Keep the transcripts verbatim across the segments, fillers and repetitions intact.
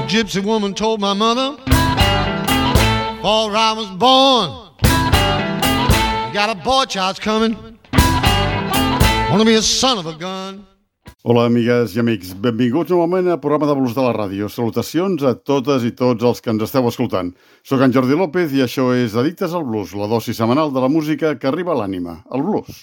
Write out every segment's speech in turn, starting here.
gypsy woman told my mother before I was born, you got a boy child's coming, wanna be a son of a gun. Hola, amigues i amics. Benvinguts novament al programa de Blues de la ràdio. Salutacions a totes i tots els que ens esteu escoltant. Soc en Jordi López i això és Addictes al Blues, la dosi setmanal de la música que arriba a l'ànima, el blues.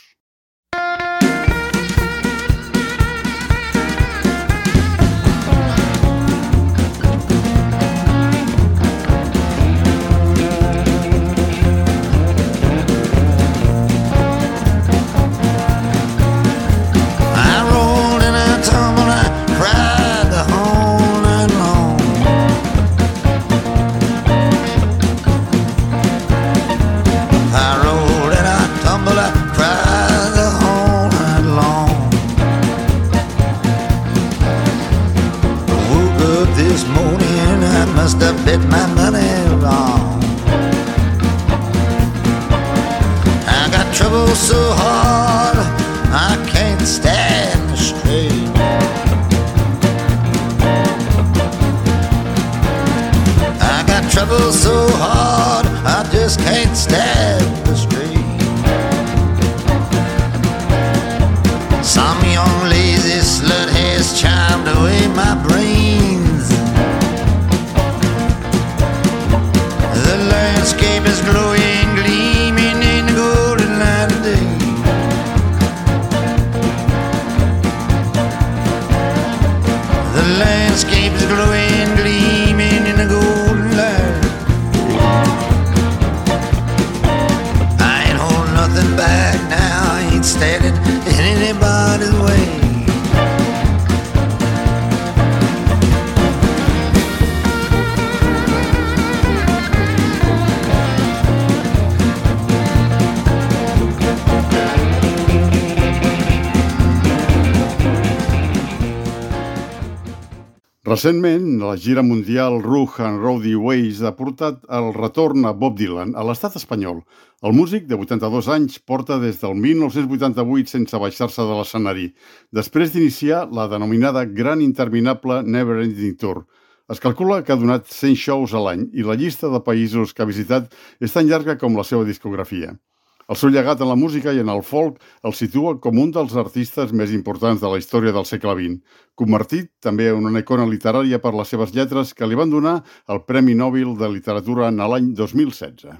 Must have bet my money wrong. I got trouble so hard I can't stand straight. I got trouble so hard I just can't stand straight. Some young lazy slut has charmed away my brains. The landscape is glowing, gleaming in the golden light of day. The landscape is glowing, gleaming in the golden light of day. I ain't holding nothing back now, I ain't standing in anybody's way. Recentment, la gira mundial Rug and Rowdy Ways ha portat el retorn a Bob Dylan a l'estat espanyol. El músic, de vuitanta-dos anys, porta des del mil nou-cents vuitanta-vuit sense baixar-se de l'escenari, després d'iniciar la denominada Gran Interminable Never Ending Tour. Es calcula que ha donat cent shows a l'any i la llista de països que ha visitat és tan llarga com la seva discografia. El seu llegat en la música i en el folk el situa com un dels artistes més importants de la història del segle vint, convertit també en una icona literària per les seves lletres que li van donar el Premi Nobel de Literatura en l'any dos mil setze.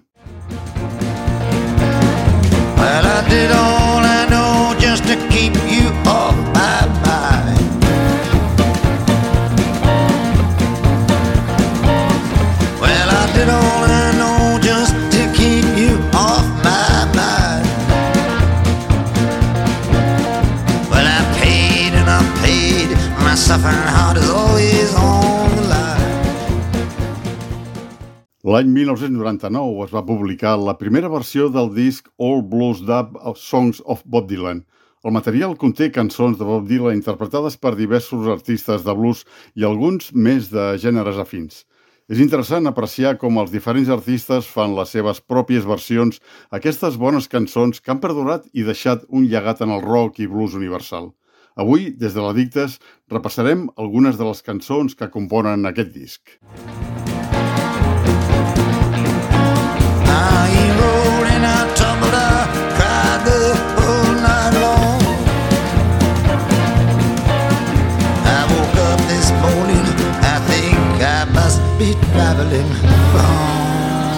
Well, I did all I know just to keep you off my mind. Well, I did all I know just to keep you off my mind. Well, I paid and I paid, my suffering heart is always on the line. L'any mil nou-cents noranta-nou es va publicar la primera versió del disc All Blues Dub of Songs of Bob Dylan. El material conté cançons de Bob Dylan interpretades per diversos artistes de blues i alguns més de gèneres afins. És interessant apreciar com els diferents artistes fan les seves pròpies versions a aquestes bones cançons que han perdurat i deixat un llegat en el rock i blues universal. Avui, des de l'Addictes, repassarem algunes de les cançons que componen aquest disc. I rolled and I tumbled, I cried the whole night long. I woke up this morning, I think I must be traveling wrong.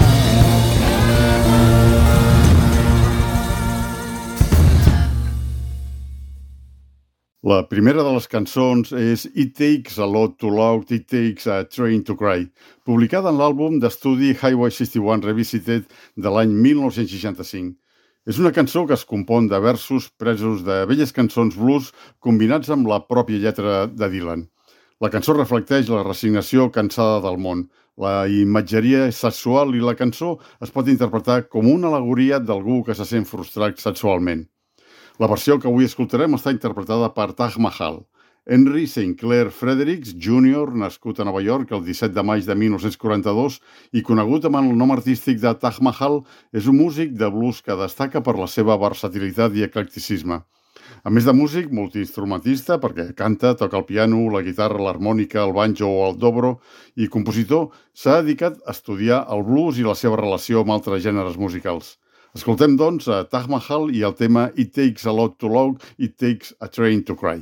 La primera de les cançons és It Takes a Lot to Love, It Takes a Train to Cry, publicada en l'àlbum d'estudi Highway seixanta-u Revisited de l'any mil nou-cents seixanta-cinc. És una cançó que es compon de versos presos de velles cançons blues combinats amb la pròpia lletra de Dylan. La cançó reflecteix la resignació cansada del món, la imatgeria sexual i la cançó es pot interpretar com una al·legoria d'algú que se sent frustrat sexualment. La versió que avui escoltarem està interpretada per Taj Mahal. Henry Saint Clair Fredericks júnior, nascut a Nova York el disset de maig de mil nou-cents quaranta-dos i conegut amb el nom artístic de Taj Mahal, és un músic de blues que destaca per la seva versatilitat i eclecticisme. A més de músic, multiinstrumentista, perquè canta, toca el piano, la guitarra, l'harmònica, el banjo o el dobro, i compositor, s'ha dedicat a estudiar el blues i la seva relació amb altres gèneres musicals. Escoltem, doncs, a Taj Mahal i el tema It Takes a Lot to Love, It Takes a Train to Cry.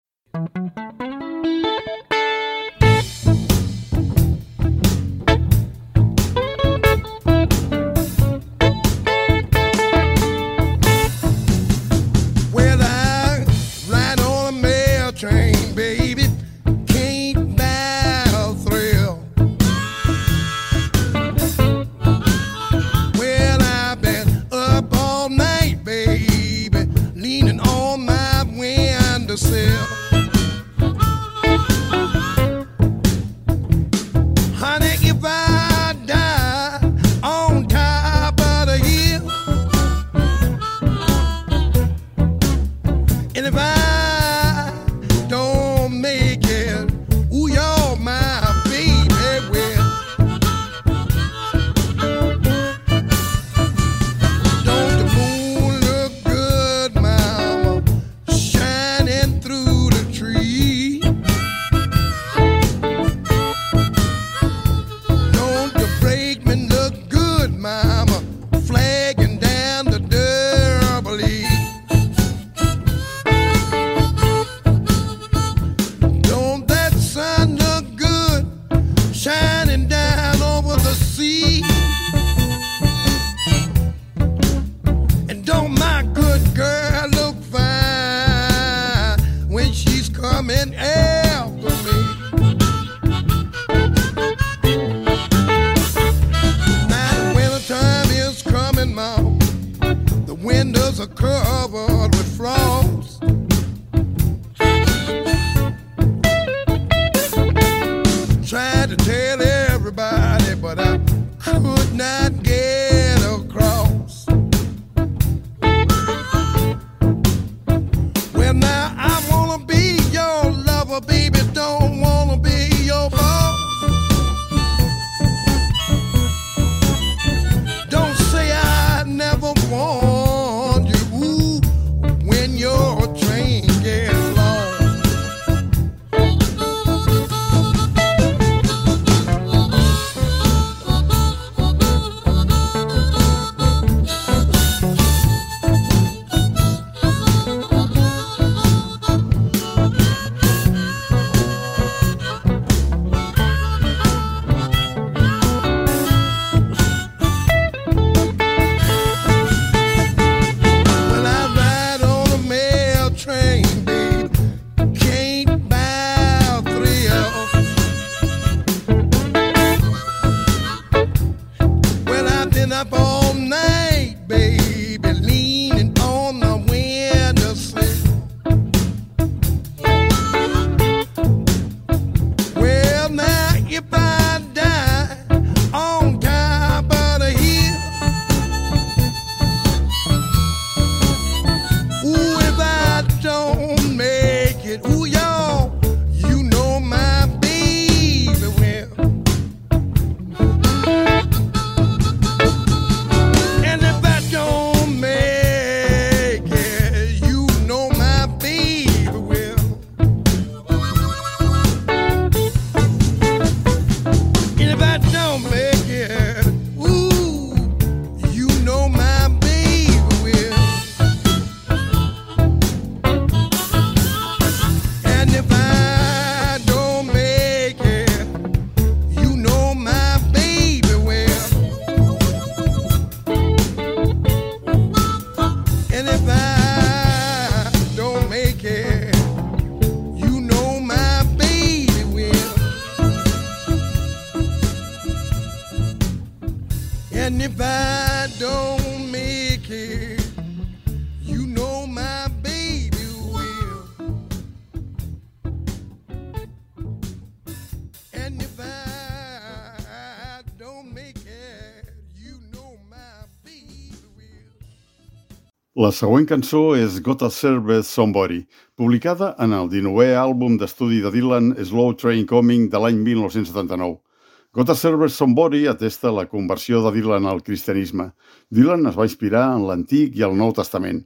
La següent cançó és Gotta Serve Somebody, publicada en el dinovè àlbum d'estudi de Dylan, Slow Train Coming, de l'any mil nou-cents setanta-nou. Gotta Serve Somebody atesta la conversió de Dylan al cristianisme. Dylan es va inspirar en l'Antic i el Nou Testament.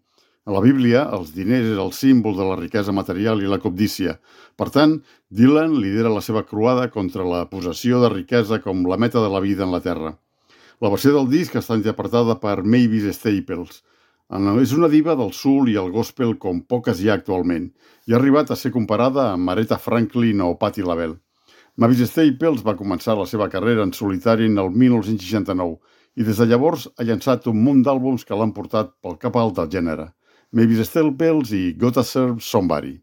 A la Bíblia, els diners és el símbol de la riquesa material i la cobdícia. Per tant, Dylan lidera la seva croada contra la possessió de riquesa com la meta de la vida en la terra. La versió del disc està interpretada per Mavis Staples. És una diva del soul i el gospel com poques hi ha actualment i ha arribat a ser comparada amb Aretha Franklin o Patti LaBelle. Mavis Staples va començar la seva carrera en solitari en el mil nou-cents seixanta-nou i des de llavors ha llançat un munt d'àlbums que l'han portat pel cap alt del gènere. Mavis Staples i Gotta Serve Somebody.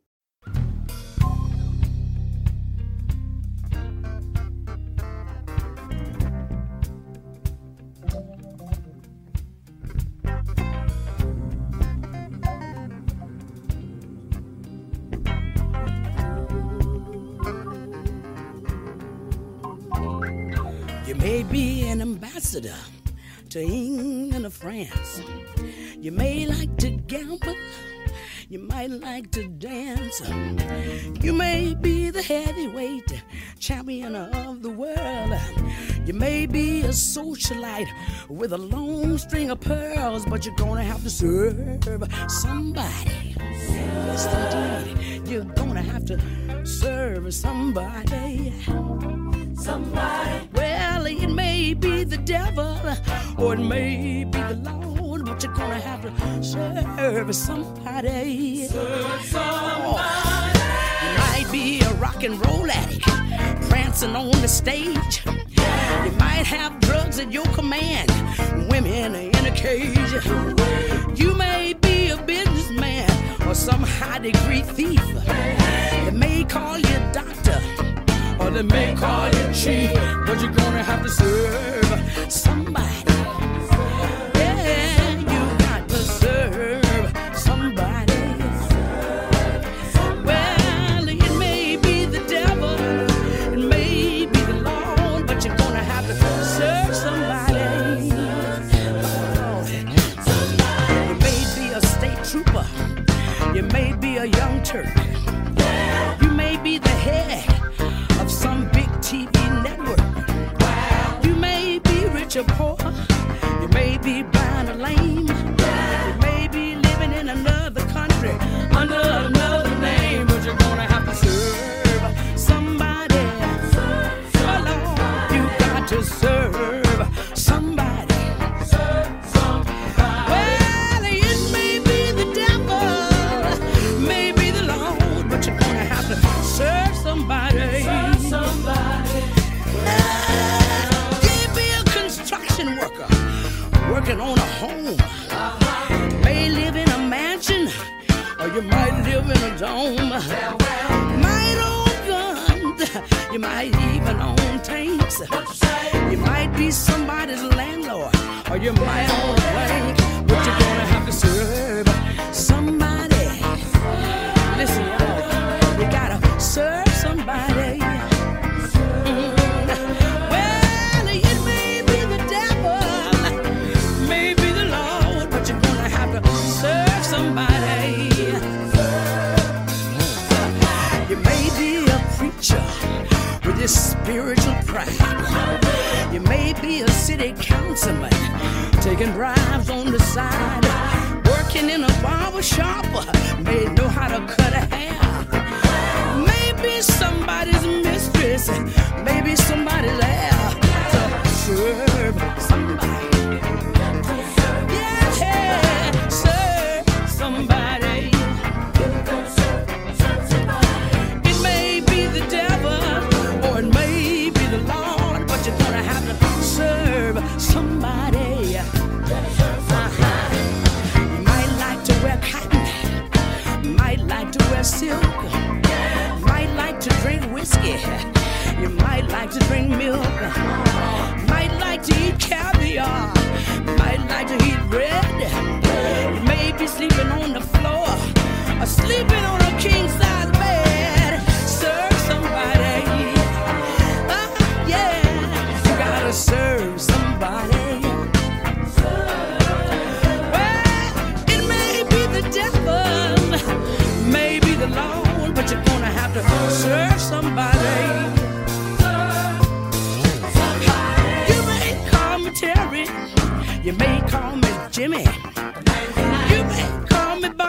You may be an ambassador to England or France. You may like to gamble, you might like to dance. You may be the heavyweight champion of the world. You may be a socialite with a long string of pearls, but you're gonna have to serve somebody. Yes, indeed, you're gonna have to serve somebody. Somebody. Well, it may be the devil or it may be the Lord, but you're gonna have to serve somebody. Serve somebody. You might be a rock and roll addict prancing on the stage. You might have drugs at your command, women in a cage. You may be a businessman or some high degree thief. They may call you doctor or they may call you chief, but you're gonna have to serve somebody. Yeah, you got to serve somebody. Well, it may be the devil, it may be the Lord, but you're gonna have to serve somebody. You may be a state trooper, you may be a young Turk, you may be the head of some big T V network. You may be rich or poor, you may be blind or lame, you may be living in another country under another name, but you're gonna have to serve somebody. Oh Lord, you got to serve somebody. Well, it may be the devil, may be the Lord, but you're gonna have to serve somebody. Working on a home, may live in a mansion, or you might live in a dome. Might own guns, you might even own tanks. You might be somebody's landlord, or you might own a bank, but you're gonna have to serve somebody. Listen, y'all, you gotta serve somebody. Spiritual pride. You may be a city councilman taking bribes on the side, working in a barber shop, may know how to cut a hair. Maybe somebody's mistress, maybe somebody's heir to serve somebody. Yeah, serve somebody. It may be the devil or it may be the Lord, but you're gonna have to serve somebody. Uh-huh. You might like to wear cotton, might like to wear silk, might like to drink whiskey, you might like to drink milk, might like to eat caviar, might like to eat bread. You may be sleeping on the floor or sleeping on a king-size bed. Serve somebody. Uh, yeah, you gotta serve somebody. Well, it may be the devil, may be the Lord, but you're gonna have to serve somebody. You may call me Terry, you may call me Jimmy, you may call me Bob.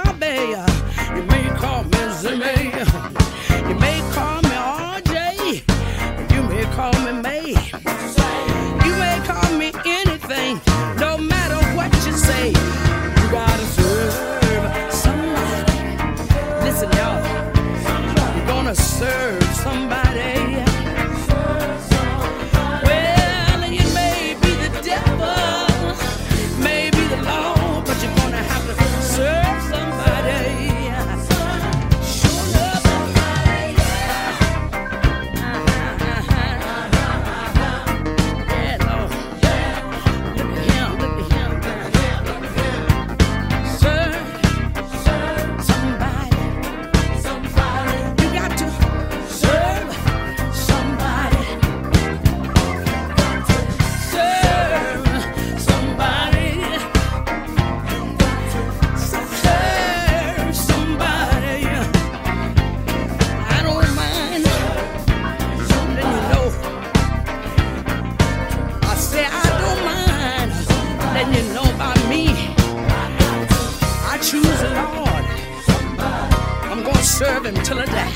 serve him till I die.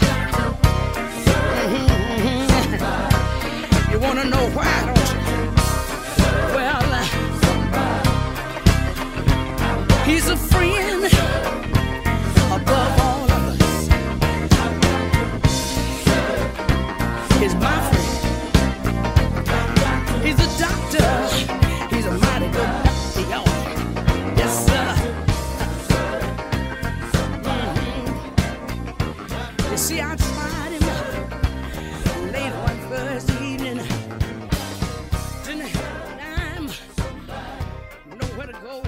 Mm-hmm. You wanna know why, don't you? Well, uh, he's a friend above all of us. He's my friend. He's a doctor. He's a mighty good doctor, y'all. Yes, sir. Mm-hmm. You see, I tried him late one Thursday evening. Didn't have time, nowhere to go.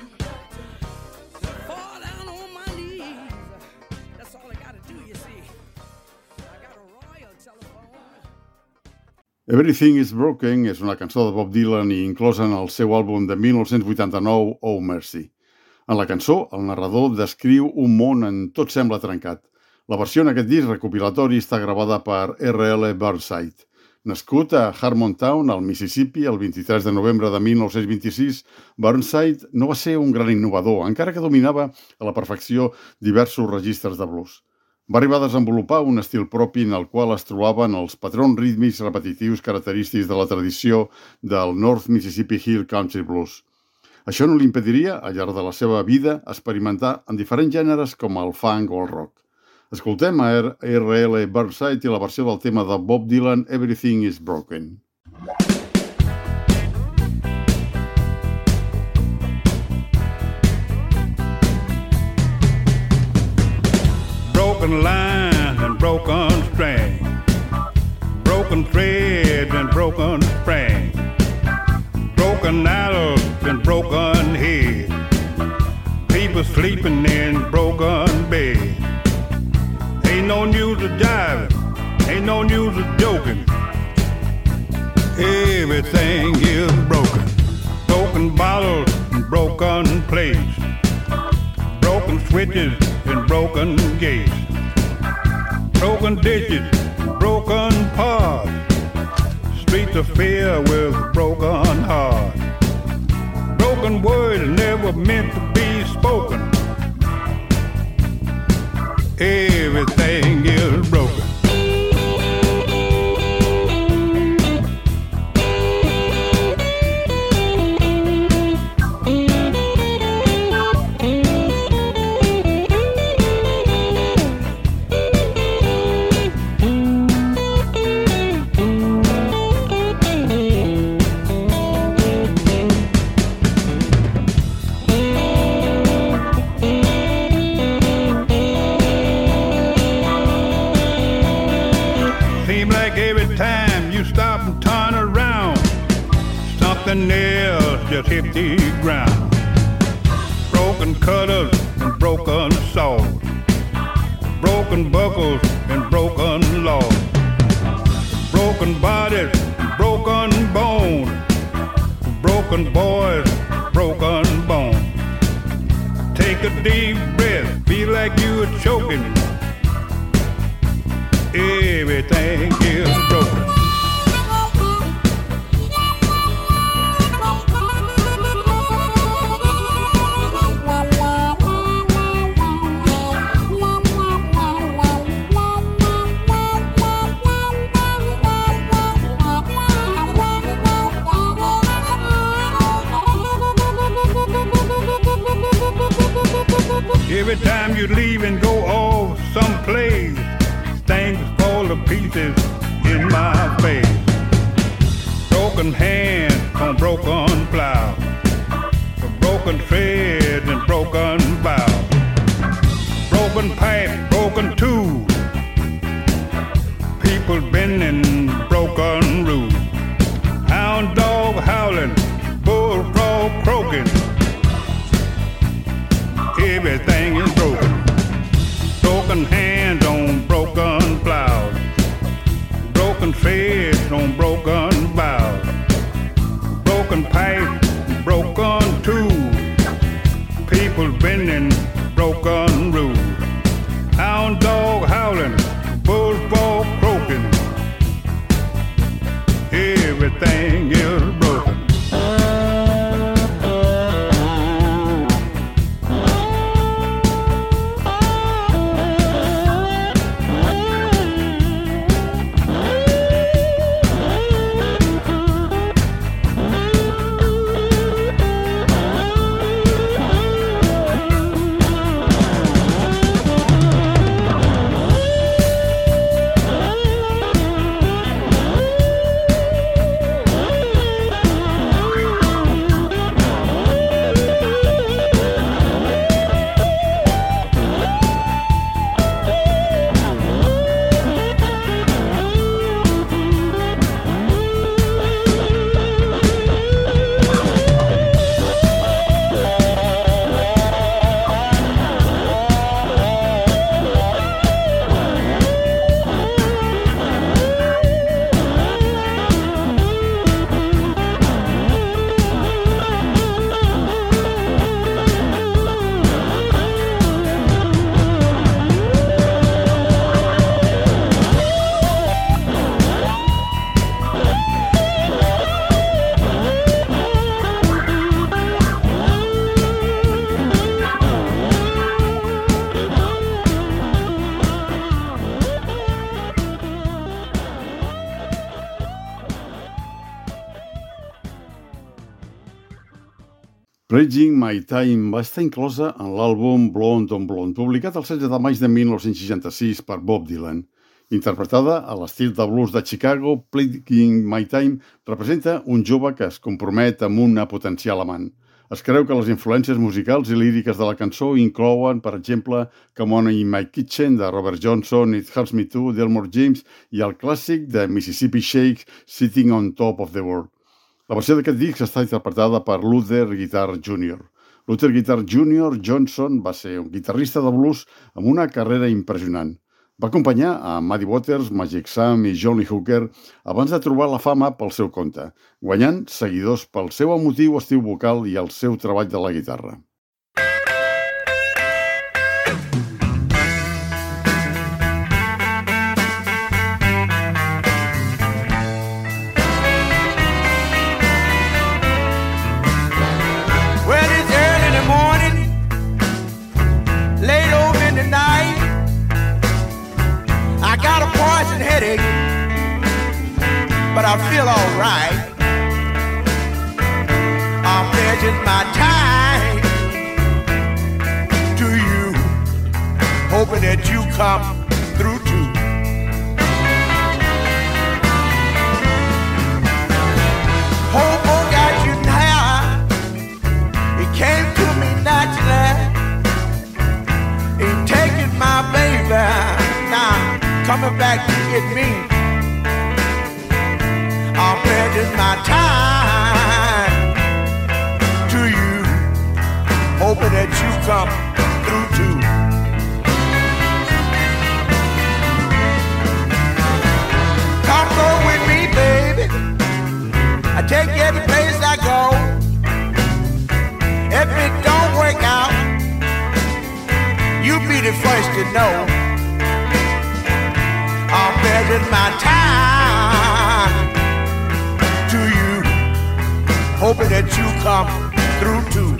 Fall down on my knees. That's all I gotta do, you see. I got a royal telephone. Everything is Broken és una cançó de Bob Dylan i inclosa en el seu àlbum de mil nou-cents vuitanta-nou, Oh Mercy. En la cançó, el narrador descriu un món en tot sembla trencat. La versió en aquest disc recopilatori està gravada per R L Burnside. Nascut a Harmontown, al Mississippi, el vint-i-tres de novembre de mil nou-cents vint-i-sis, Burnside no va ser un gran innovador, encara que dominava a la perfecció diversos registres de blues. Va arribar a desenvolupar un estil propi en el qual es trobaven els patrons rítmics repetitius característics de la tradició del North Mississippi Hill Country Blues. Això no li impediria, al llarg de la seva vida, experimentar en diferents gèneres com el funk o el rock. Escoltem a R L Burnside i la versió del tema de Bob Dylan, Everything is Broken. Broken lines and broken strings, broken threads and broken springs, broken arrows and broken heads, people sleeping in broken beds. Ain't no news of jiving, ain't no news of joking. Everything is broken. Broken bottles and broken plates, broken switches and broken gates, broken ditches, broken paths, streets of fear with broken hearts, broken words never meant to be spoken. Everything is broken. Something else just hit the ground. Broken cutters and broken saws, broken buckles and broken laws, broken bodies, broken bones, broken boys, broken bones. Take a deep breath, feel like you are choking. Everything is broken. Every time you leave and go off someplace, things fall to pieces in my face. Broken hands on broken plow, broken threads and broken bows, broken pipe, broken tools, people bending broken rules, hound dog howling, bullfrog croaking. Everything is broken. Broken hands on broken plows, broken threads on broken bows, broken pipe, broken tools, people bending broken rules, hound dog howling, bullfrog croaking. Everything is broken. Raging My Time va estar inclosa en l'àlbum Blonde on Blonde, publicat el setze de maig de mil nou-cents seixanta-sis per Bob Dylan. Interpretada a l'estil de blues de Chicago, Playing My Time representa un jove que es compromet amb una potencial amant. Es creu que les influències musicals i líriques de la cançó inclouen, per exemple, Come On In My Kitchen, de Robert Johnson, It Hurts Me Too, d'Elmore James, i el clàssic de Mississippi Shake, Sitting On Top of the World. La versió d'aquest disc està interpretada per Luther Guitar júnior Luther Guitar júnior Johnson va ser un guitarrista de blues amb una carrera impressionant. Va acompanyar a Muddy Waters, Magic Sam i John Lee Hooker abans de trobar la fama pel seu compte, guanyant seguidors pel seu emotiu estil vocal i el seu treball de la guitarra. Headache, but I feel all right. I'm pledging my time to you, hoping that you come through too. Hope I got you now. It came to me naturally. Ain't taking my baby now. Coming back to get me. I'm pledging my time to you, hoping that you come through too. Come go with me, baby. I take you every place I go. If it don't work out, you be the first to know. I'm pledging my time to you, hoping that you come through too.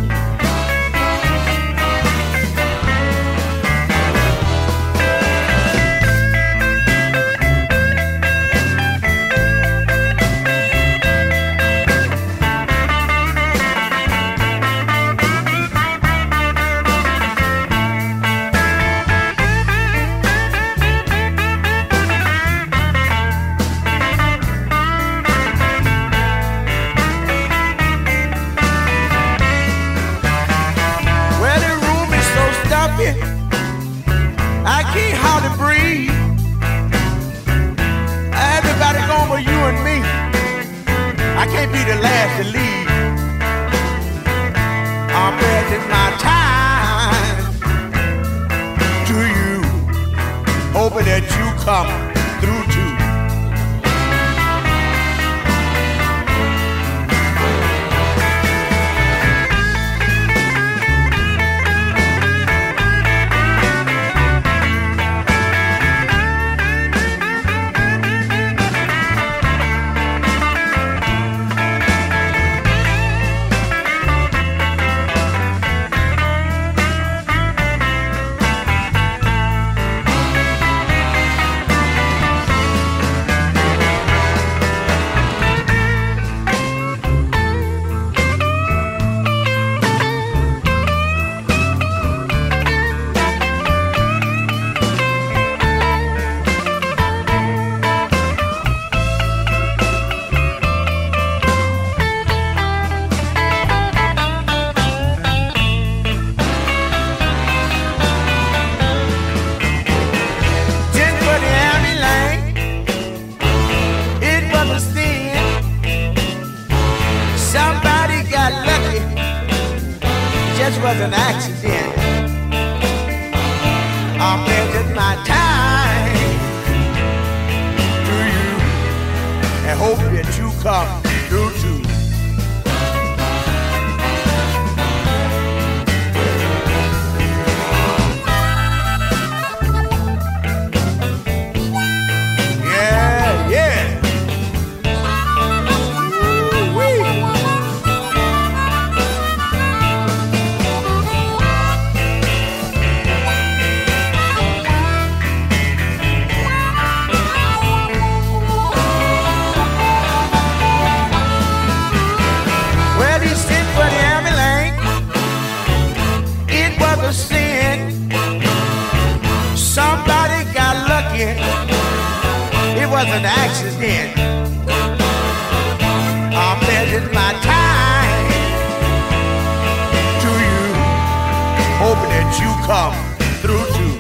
I can't hardly breathe. Everybody going for you and me. I can't be the last to leave. I'm pledging my time to you, hoping that you come through too. Was an accident. I'm pledging my time to you and hope that you come through too. Yeah, yeah. Ooh-wee. a sin. Somebody got lucky. It was an accident. I'm pledging my time to you, hoping that you come through too.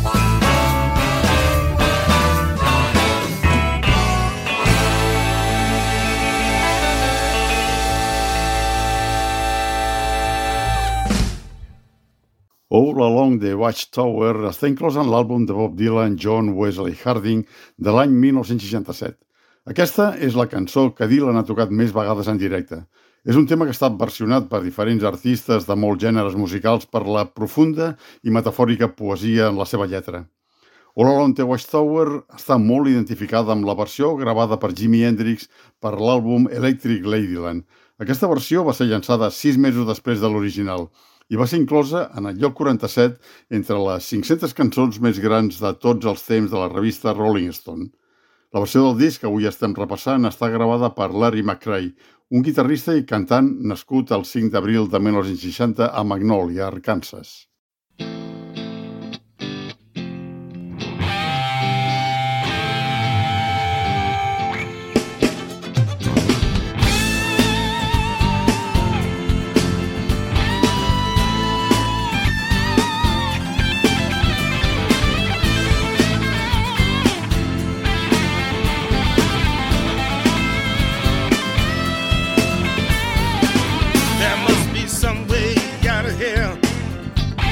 All Along the Watchtower està inclòs en l'àlbum de Bob Dylan John Wesley Harding de l'any mil nou-cents seixanta-set. Aquesta és la cançó que Dylan ha tocat més vegades en directe. És un tema que ha estat versionat per diferents artistes de molts gèneres musicals per la profunda i metafòrica poesia en la seva lletra. All Along the Watchtower està molt identificada amb la versió gravada per Jimi Hendrix per l'àlbum Electric Ladyland. Aquesta versió va ser llançada sis mesos després de l'original i va ser inclosa en el lloc quaranta-set entre les cinc-centes cançons més grans de tots els temps de la revista Rolling Stone. La versió del disc que avui estem repassant està gravada per Larry McRae, un guitarrista i cantant nascut el cinc d'abril de mil nou-cents seixanta a Magnolia, Arkansas. Some way out of here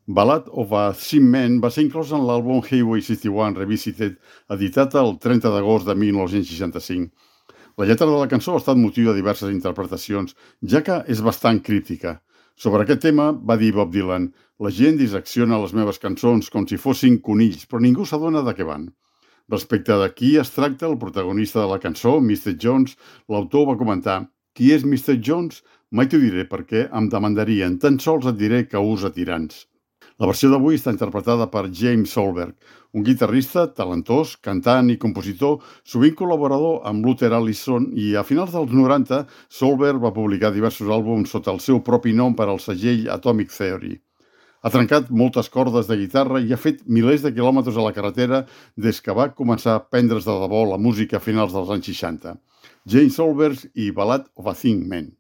Ballad of a Thin Man va ser inclòs en l'àlbum Highway seixanta-u Revisited, editat el trenta d'agost de mil nou-cents seixanta-cinc. La lletra de la cançó ha estat motiu de diverses interpretacions, ja que és bastant crítica. Sobre aquest tema va dir Bob Dylan: «La gent dissecciona les meves cançons com si fossin conills, però ningú s'adona de què van». Respecte de qui es tracta el protagonista de la cançó, mister Jones, l'autor va comentar: «Qui és mister Jones? Mai t'ho diré perquè em demandarien, tan sols et diré que usa tirants». La versió d'avui està interpretada per James Solberg, un guitarrista talentós, cantant i compositor, sovint col·laborador amb Luther Allison, i a finals dels noranta Solberg va publicar diversos àlbums sota el seu propi nom per al segell Atomic Theory. Ha trencat moltes cordes de guitarra i ha fet milers de quilòmetres a la carretera des que va començar a prendre's de debò la música a finals dels anys seixanta. James Solberg i Ballad of a Thin Man.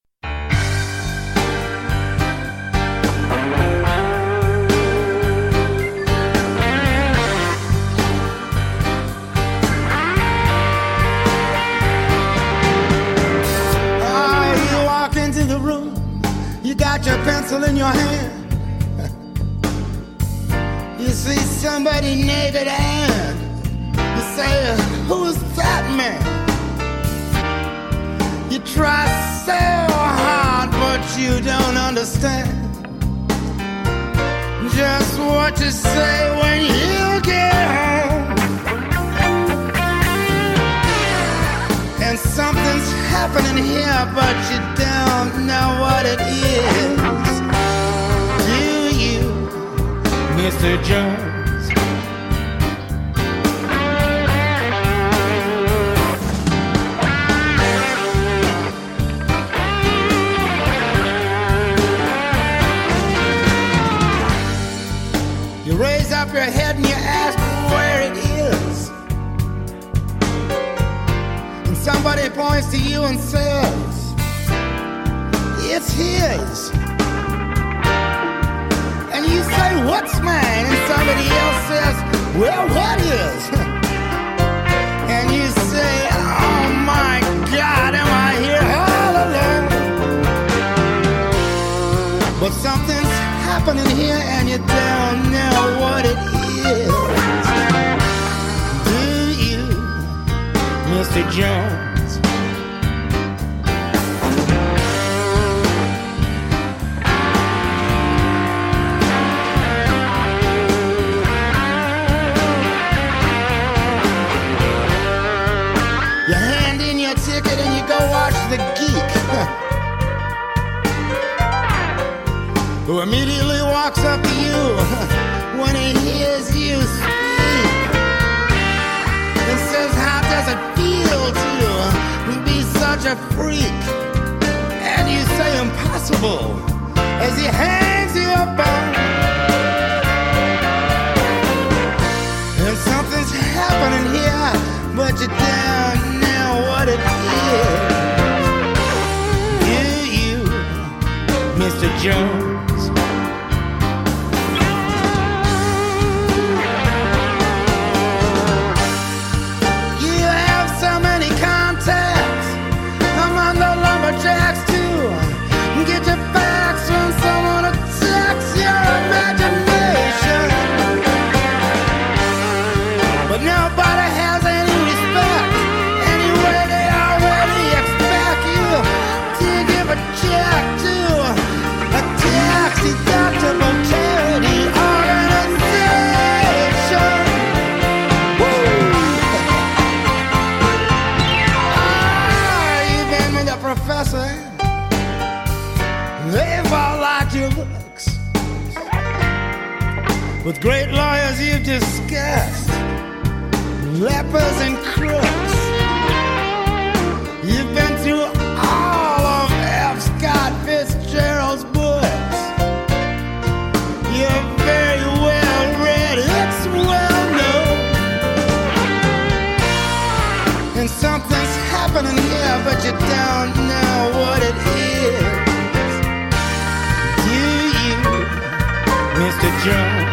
Got your pencil in your hand. You see somebody naked and you say, who's that man? You try so hard but you don't understand just what to say when you get home. And something's happening here but you don't know what it is. Do you, mister Jones? You raise up your head and you ask where it is. And somebody points to you and says, it's his. And you say, what's mine? And somebody else says, well, what is? And you say, oh my God, am I here all alone? But something's happening here and you don't know what it is. Do you, mister Jones? Who immediately walks up to you when he hears you speak and says, how does it feel to be such a freak? And you say, impossible, as he hangs you up on. And something's happening here, but you don't know what it is. You, you, mister Jones. With great lawyers you've discussed, lepers and crooks. You've been through all of F. Scott Fitzgerald's books. You're very well read, it's well known. And something's happening here, but you don't know what it is. Do you, mister Jones?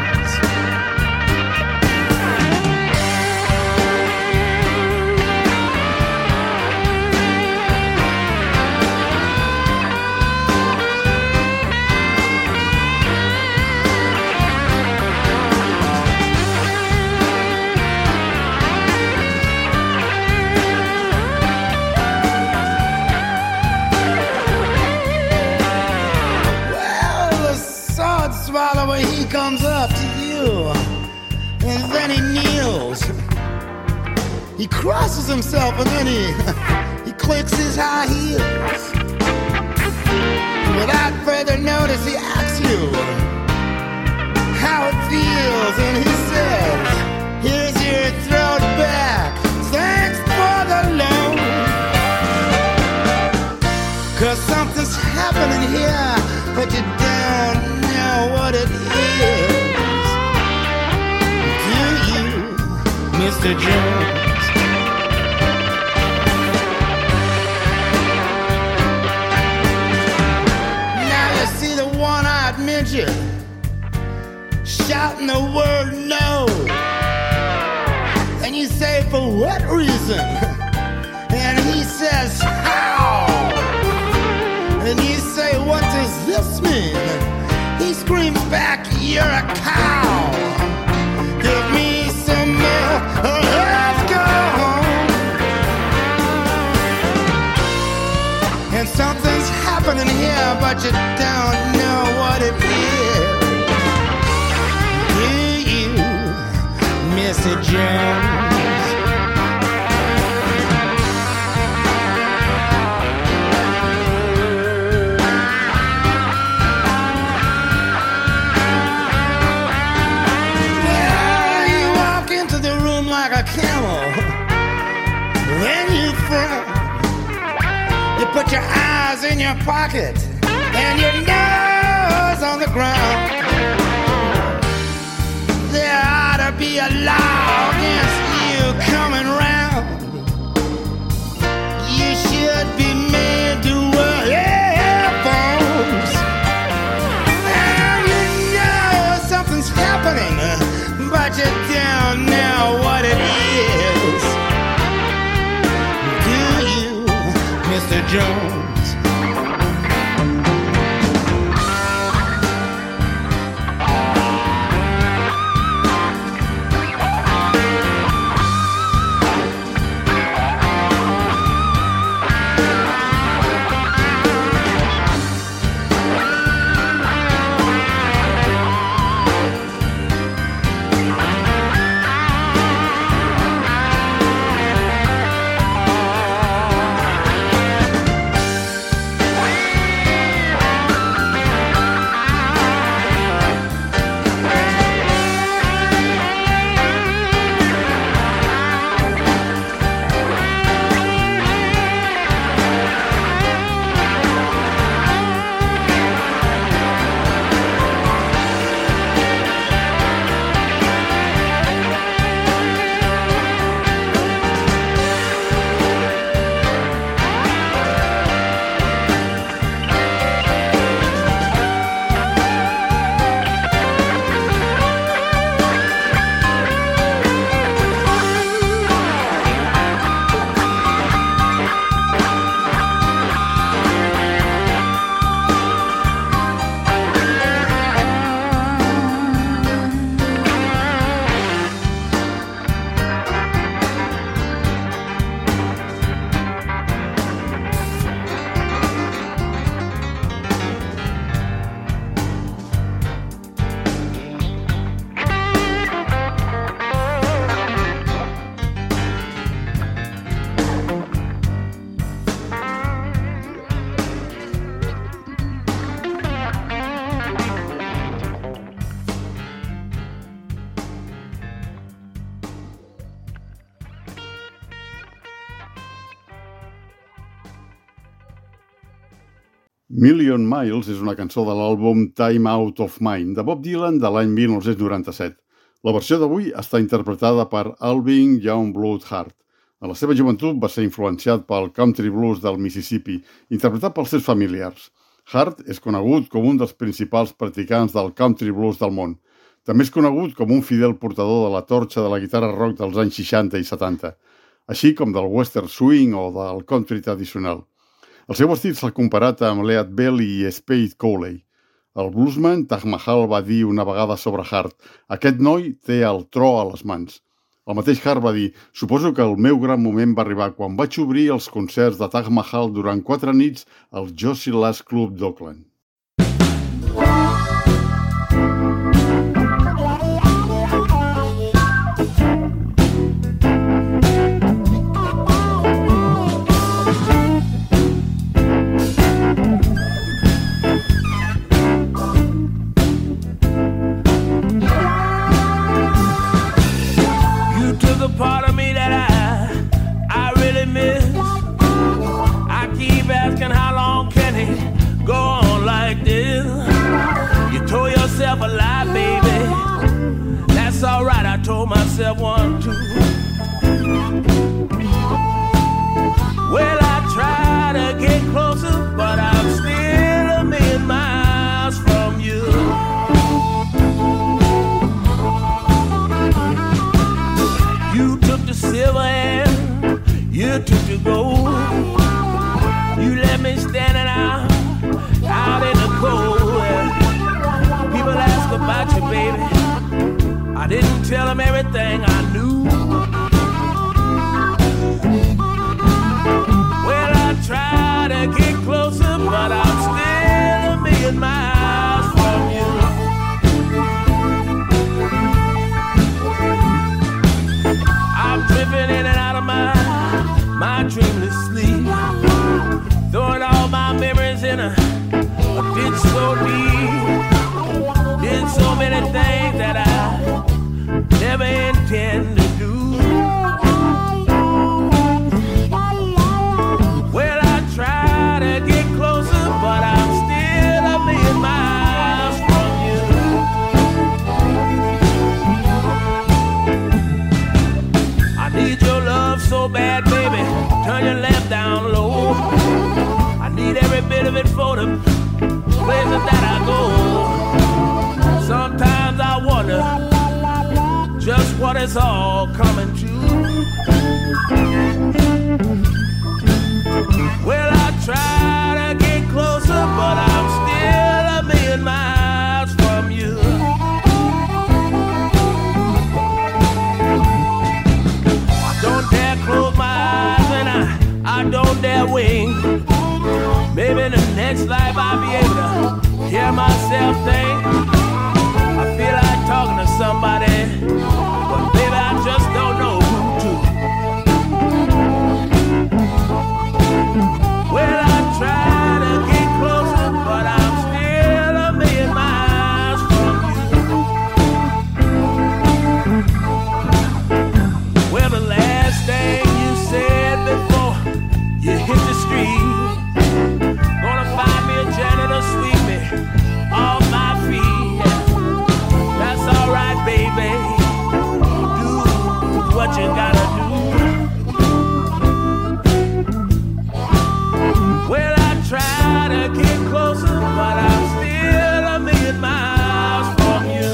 He crosses himself and then he, he clicks his high heels. Without further notice, he asks you how it feels, and he says, here's your throat back, thanks for the loan. Cause something's happening here, but you don't know what it is. Do you, Mister Jones? Midget shouting the word no, and you say, for what reason? And he says, how? And you say, what does this mean? He screams back, you're a cow. Give me some milk, or let's go home. And something's happening here, but you don't know what it is. Do you, Mister Jones? Yeah, you walk into the room like a camel, then you frown. You put your eyes in your pocket and your nose on the ground. There ought to be a law against you coming round. You should be made to wear earphones. And you know something's happening, but you don't know what it is. Do you, Mister Jones? Million Miles és una cançó de l'àlbum Time Out of Mind de Bob Dylan de l'any mil nou-cents noranta-set. La versió d'avui està interpretada per Alvin Youngblood Hart. A la seva joventut va ser influenciat pel country blues del Mississippi, interpretat pels seus familiars. Hart és conegut com un dels principals practicants del country blues del món. També és conegut com un fidel portador de la torxa de la guitarra rock dels anys seixanta i setanta, així com del western swing o del country tradicional. El seu estil s'ha comparat amb Lead Belly i Spade Cowley. El bluesman Taj Mahal va dir una vegada sobre Hart: aquest noi té el tro a les mans. El mateix Hart va dir: suposo que el meu gran moment va arribar quan vaig obrir els concerts de Taj Mahal durant quatre nits al Josie Lass Club d'Oakland. this. I keep asking how long can it go on like this. You told yourself a lie, baby. That's alright, I told myself one too. Well, I try to get closer, but I'm still a million miles from you. You took the silver and you took the gold. You left me standing out, out in the cold. People ask about you, baby. I didn't tell them everything I knew. Well, I try to get closer, but I'm still a million miles from you. I'm drifting in and out of my, my dreamless sleep, throwing all my memories in a, a ditch so deep. Did so many things that I never intend to do. Well, I try to get closer, but I'm still a million miles from you. I need your love so bad, baby. Turn your lamp down low. I need every bit of it for the places that I go. Sometimes I wonder just what it's all coming to. Well, I try to get closer, but I'm still a million miles from you. I don't dare close my eyes and I, I don't dare wink. Maybe in the next life I'll be able to hear myself think. I feel like talking to somebody, but baby, I just don't know who to. Well, I try to get closer, but I'm still a million miles from you. Well, the last thing you said before you hit the street, gonna find me a janitor, sweep me off my feet. That's alright, baby. Do what you gotta do. Well, I try to get closer, but I'm still a million miles from you.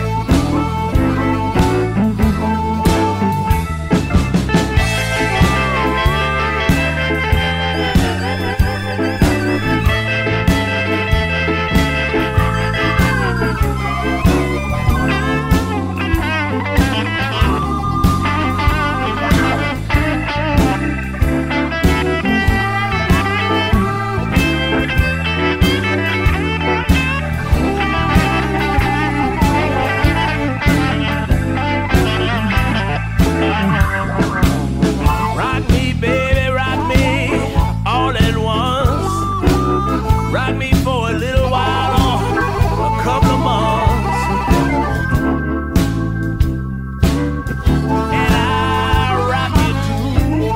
Rock me, baby, rock me all at once. Rock me for a little while or a couple of months. And I'll rock you too.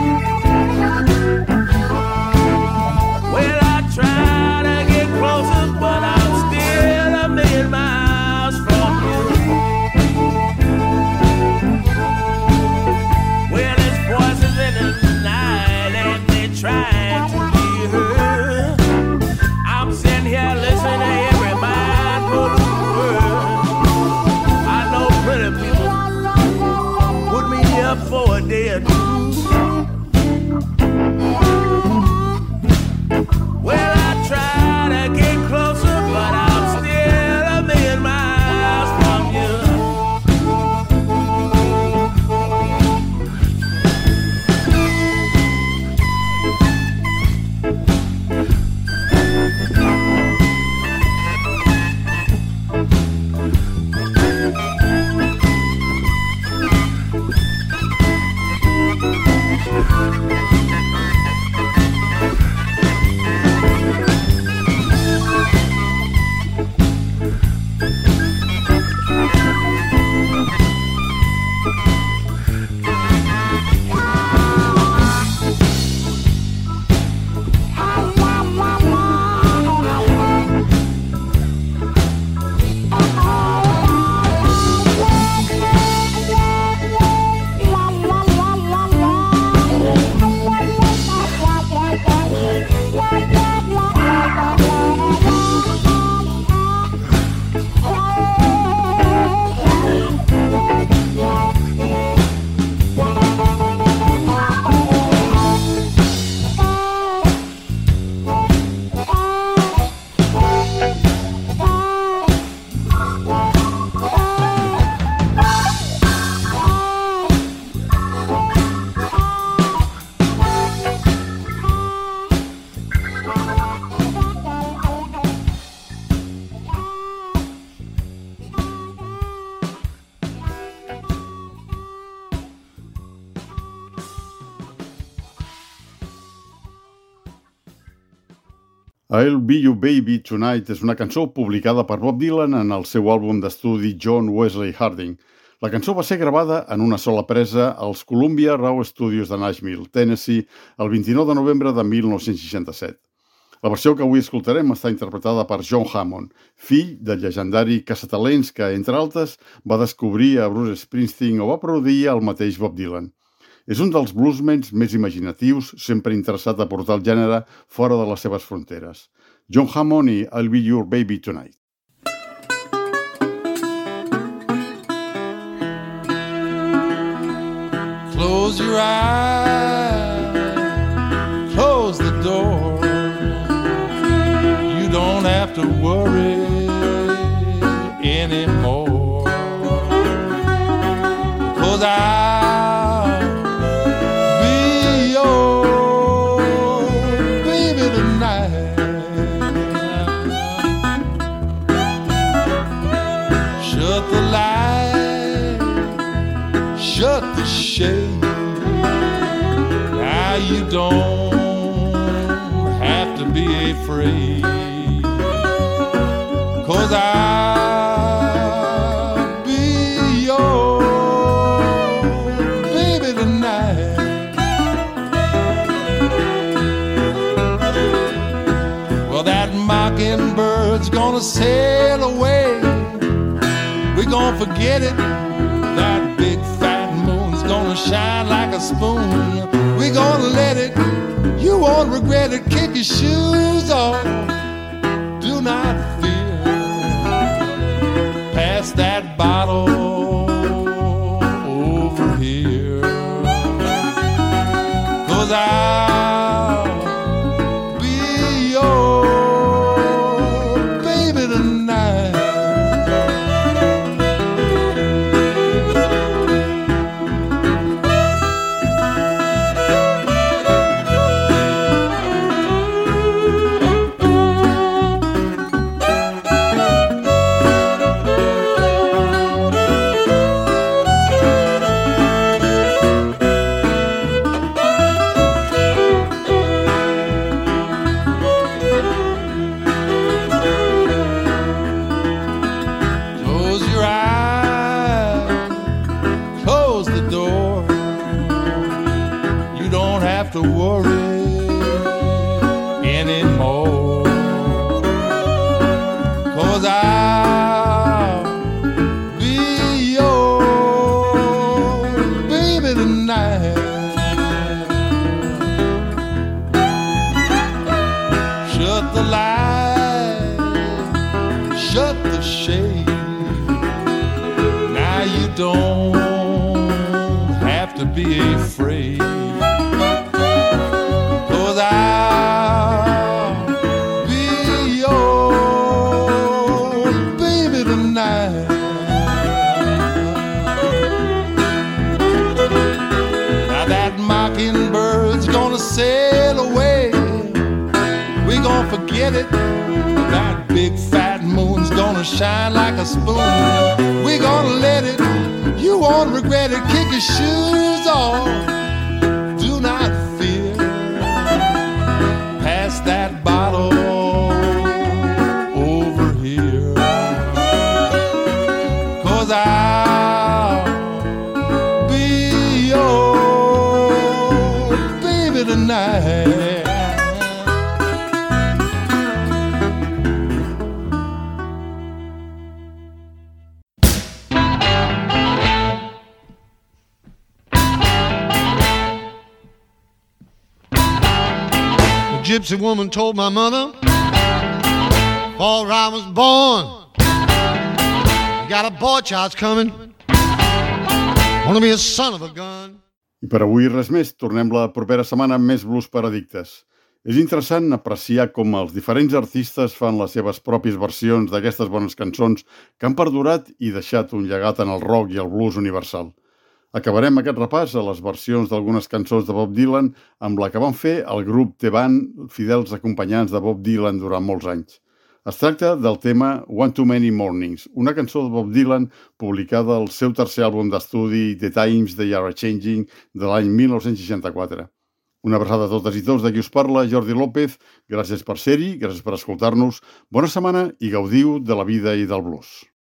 Well, I try to get closer, but I'm still a million miles from you. Well, there's voices in the night and they're trying to be heard. I'm sitting here listening to every mindful word. I know pretty people put me up for a day or two. Well, I try to get closer, but I'm still a million miles from you. I'll Be Your Baby Tonight és una cançó publicada per Bob Dylan en el seu àlbum d'estudi John Wesley Harding. La cançó va ser gravada en una sola presa als Columbia Raw Studios de Nashville, Tennessee, el vint-i-nou de novembre de mil nou-cents seixanta-set. La versió que avui escoltarem està interpretada per John Hammond, fill del llegendari caçatalents que, entre altres, va descobrir a Bruce Springsteen o va produir el mateix Bob Dylan. És un dels bluesmens més imaginatius, sempre interessat a portar el gènere fora de les seves fronteres. John Hammond i I'll Be Your Baby Tonight. Close your eyes, close the door. You don't have to worry anymore. 'Cause I'll be your baby tonight. Shut the light, shut the shade. Now you don't have to be afraid. 'Cause I'll be your baby tonight. Well, that mockingbird's gonna sail away. We're gonna forget it. That big fat moon's gonna shine like a spoon. We're gonna let it. You won't regret it. Kick your shoes off. Do not fear. Pass that bottle over here. 'Cause I'll be your baby tonight. To worry anymore. 'Cause I'll be your baby tonight. Shut the light, shut the shade. Now you don't have to be afraid. I'll be your baby tonight. Now that mockingbird's gonna sail away. We're gonna forget it. That big fat moon's gonna shine like a spoon. We're gonna let it. You won't regret it. Kick your shoes off. Do not fear. Pass that bottle over here. 'Cause I'll be your baby tonight. Gypsy woman told my mother before I was born, you got a boy child's coming, wanna be a son of a gun. I per avui res més, tornem la propera setmana amb més blues per addictes. És interessant apreciar com els diferents artistes fan les seves pròpies versions d'aquestes bones cançons que han perdurat i deixat un llegat en el rock i el blues universal. Acabarem aquest repàs a les versions d'algunes cançons de Bob Dylan amb la que van fer el grup The Band, fidels acompanyants de Bob Dylan durant molts anys. Es tracta del tema One Too Many Mornings, una cançó de Bob Dylan publicada al seu tercer àlbum d'estudi The Times They Are A-Changing de l'any mil nou-cents seixanta-quatre. Una abraçada a totes i tots, de qui us parla, Jordi López. Gràcies per ser-hi, gràcies per escoltar-nos. Bona setmana i gaudiu de la vida i del blues.